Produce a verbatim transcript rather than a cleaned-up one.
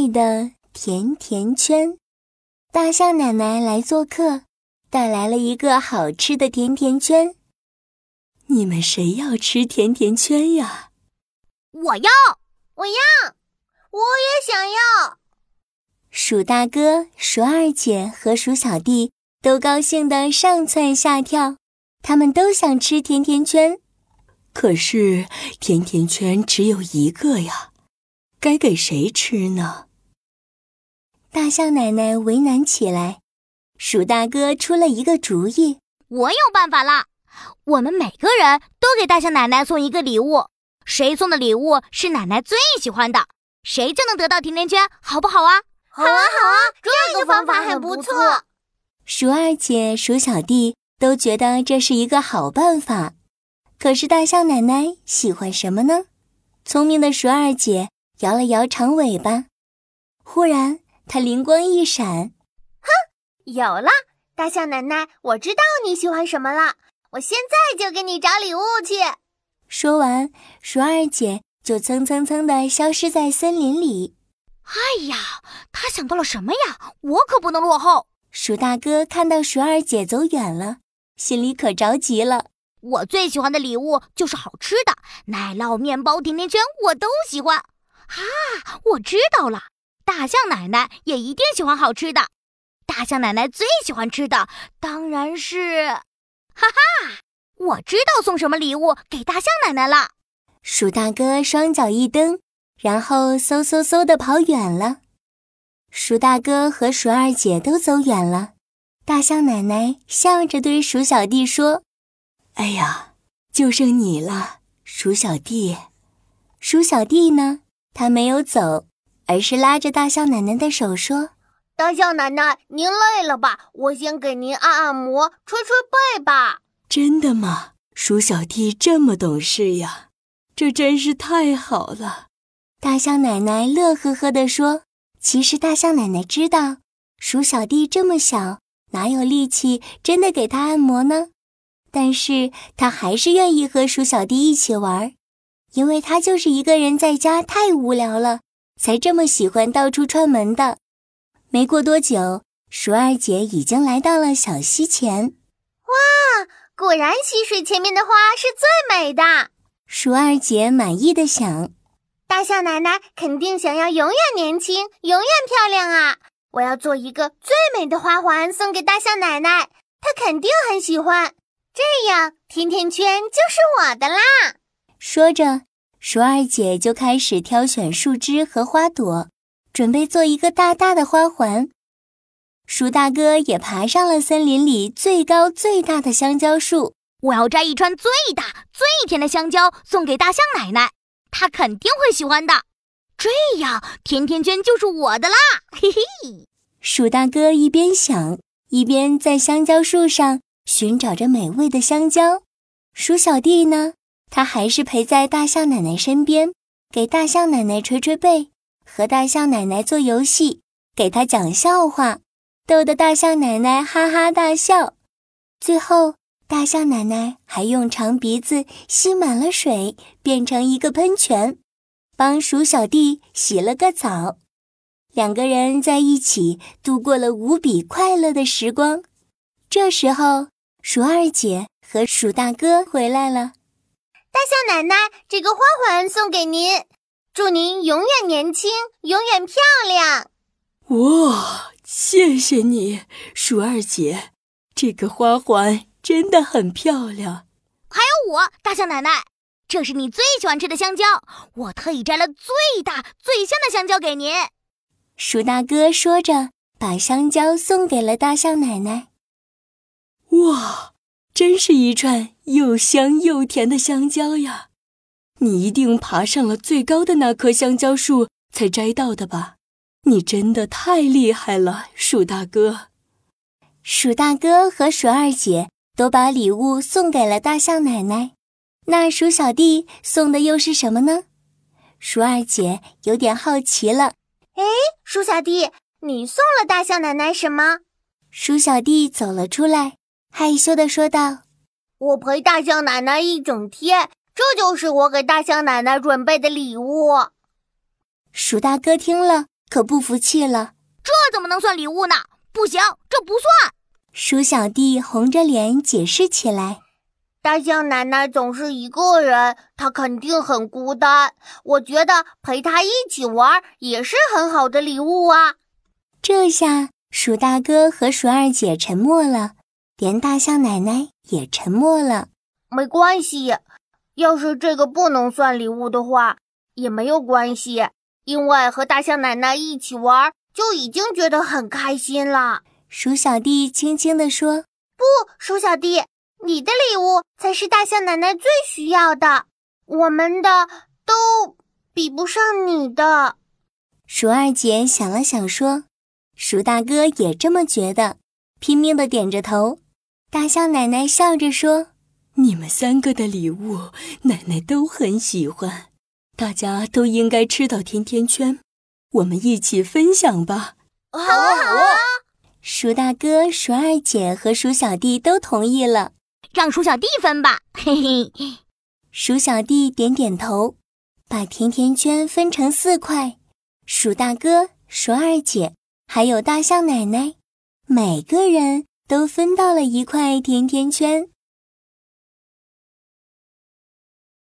味的甜甜圈。大象奶奶来做客，带来了一个好吃的甜甜圈。你们谁要吃甜甜圈呀？ 我要， 我要，我也想要。 鼠大哥、鼠二姐和鼠小弟都高兴地上蹿下跳，他们都想吃甜甜圈。可是甜甜圈只有一个呀，该给谁吃呢？大象奶奶为难起来，鼠大哥出了一个主意。 我有办法了，我们每个人都给大象奶奶送一个礼物，谁送的礼物是奶奶最喜欢的，谁就能得到甜甜圈，好不好啊？ 好啊好啊，这个方法很不错。 鼠二姐、鼠小弟都觉得这是一个好办法。可是大象奶奶喜欢什么呢？聪明的鼠二姐摇了摇长尾巴，忽然她灵光一闪， 哼，有了，大象奶奶，我知道你喜欢什么了，我现在就给你找礼物去。 说完，鼠二姐就蹭蹭蹭地消失在森林里。 哎呀，她想到了什么呀？我可不能落后。 鼠大哥看到鼠二姐走远了，心里可着急了。 我最喜欢的礼物就是好吃的，奶酪、面包、甜甜圈我都喜欢。啊，我知道了，大象奶奶也一定喜欢好吃的。大象奶奶最喜欢吃的当然是……哈哈，我知道送什么礼物给大象奶奶了。 鼠大哥双脚一蹬，然后嗖嗖嗖地跑远了。鼠大哥和鼠二姐都走远了，大象奶奶笑着对鼠小弟说：哎呀，就剩你了，鼠小弟。鼠小弟呢，他没有走，而是拉着大象奶奶的手说： 大象奶奶，您累了吧？我先给您按按摩，捶捶背吧。 真的吗？鼠小弟这么懂事呀，这真是太好了。大象奶奶乐呵呵地说。其实大象奶奶知道，鼠小弟这么小，哪有力气真的给他按摩呢？但是他还是愿意和鼠小弟一起玩，因为他就是一个人在家太无聊了，才这么喜欢到处串门的。没过多久，鼠二姐已经来到了小溪前。 哇，果然溪水前面的花是最美的。 鼠二姐满意地想。 大象奶奶肯定想要永远年轻，永远漂亮啊！我要做一个最美的花环送给大象奶奶，她肯定很喜欢。这样甜甜圈就是我的啦！ 说着，鼠二姐就开始挑选树枝和花朵，准备做一个大大的花环。鼠大哥也爬上了森林里最高最大的香蕉树。 我要摘一串最大最甜的香蕉送给大象奶奶，她肯定会喜欢的，这样甜甜圈就是我的啦！嘿嘿。 鼠大哥一边想，一边在香蕉树上寻找着美味的香蕉。鼠小弟呢，他还是陪在大象奶奶身边，给大象奶奶捶捶背，和大象奶奶做游戏，给她讲笑话，逗得大象奶奶哈哈大笑。最后，大象奶奶还用长鼻子吸满了水，变成一个喷泉，帮鼠小弟洗了个澡。两个人在一起度过了无比快乐的时光。这时候，鼠二姐和鼠大哥回来了。 大象奶奶，这个花环送给您，祝您永远年轻，永远漂亮。 哇，谢谢你，鼠二姐，这个花环真的很漂亮。 还有我，大象奶奶，这是你最喜欢吃的香蕉，我特意摘了最大最香的香蕉给您。 鼠大哥说着，把香蕉送给了大象奶奶。哇，真是一串又香又甜的香蕉呀！你一定爬上了最高的那棵香蕉树才摘到的吧？你真的太厉害了，鼠大哥。鼠大哥和鼠二姐都把礼物送给了大象奶奶。那鼠小弟送的又是什么呢？鼠二姐有点好奇了。 诶，鼠小弟，你送了大象奶奶什么？ 鼠小弟走了出来，害羞地说道： 我陪大象奶奶一整天，这就是我给大象奶奶准备的礼物。 鼠大哥听了， 可不服气了。 这怎么能算礼物呢？不行，这不算。 鼠小弟红着脸解释起来。 大象奶奶总是一个人，她肯定很孤单。我觉得陪她一起玩也是很好的礼物啊。 这下鼠大哥和鼠二姐沉默了，连大象奶奶也沉默了。 没关系，要是这个不能算礼物的话，也没有关系，因为和大象奶奶一起玩就已经觉得很开心了。 鼠小弟轻轻地说。 不，鼠小弟，你的礼物才是大象奶奶最需要的，我们的都比不上你的。 鼠二姐想了想说。鼠大哥也这么觉得，拼命地点着头。大象奶奶笑着说， 你们三个的礼物奶奶都很喜欢，大家都应该吃到甜甜圈，我们一起分享吧。 好啊好啊！ 鼠大哥、鼠二姐和鼠小弟都同意了。 让鼠小弟分吧，嘿嘿。 鼠小弟点点头，把甜甜圈分成四块。鼠大哥、鼠二姐还有大象奶奶，每个人都分到了一块甜甜圈。